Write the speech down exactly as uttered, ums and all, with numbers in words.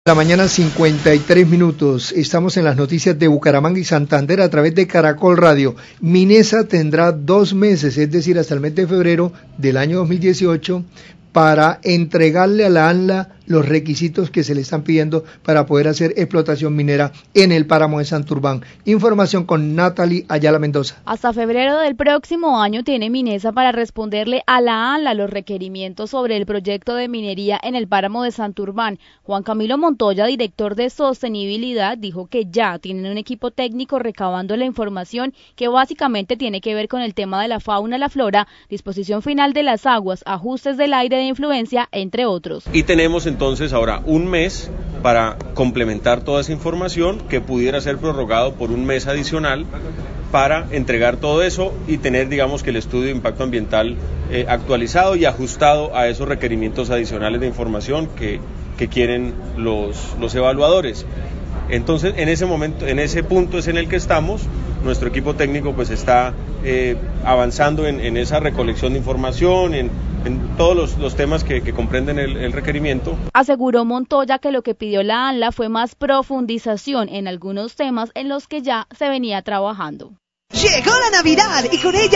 La mañana cincuenta y tres minutos, estamos en las noticias de Bucaramanga y Santander a través de Caracol Radio. Minesa tendrá dos meses, es decir, hasta el mes de febrero del año dos mil dieciocho, para entregarle a la ANLA los requisitos que se le están pidiendo para poder hacer explotación minera en el páramo de Santurbán. Información con Natalie Ayala Mendoza. Hasta febrero del próximo año tiene Minesa para responderle a la ANLA los requerimientos sobre el proyecto de minería en el páramo de Santurbán. Juan Camilo Montoya, director de Sostenibilidad, dijo que ya tienen un equipo técnico recabando la información que básicamente tiene que ver con el tema de la fauna, la flora, disposición final de las aguas, ajustes del aire de influencia, entre otros. Y tenemos entonces ahora un mes para complementar toda esa información que pudiera ser prorrogado por un mes adicional para entregar todo eso y tener, digamos, que el estudio de impacto ambiental eh, actualizado y ajustado a esos requerimientos adicionales de información que, que quieren los, los evaluadores. Entonces, en ese momento, en ese punto es en el que estamos. Nuestro equipo técnico pues está eh, avanzando en, en esa recolección de información, en, en todos los, los temas que, que comprenden el, el requerimiento. Aseguró Montoya que lo que pidió la ANLA fue más profundización en algunos temas en los que ya se venía trabajando. Llegó la Navidad y con ella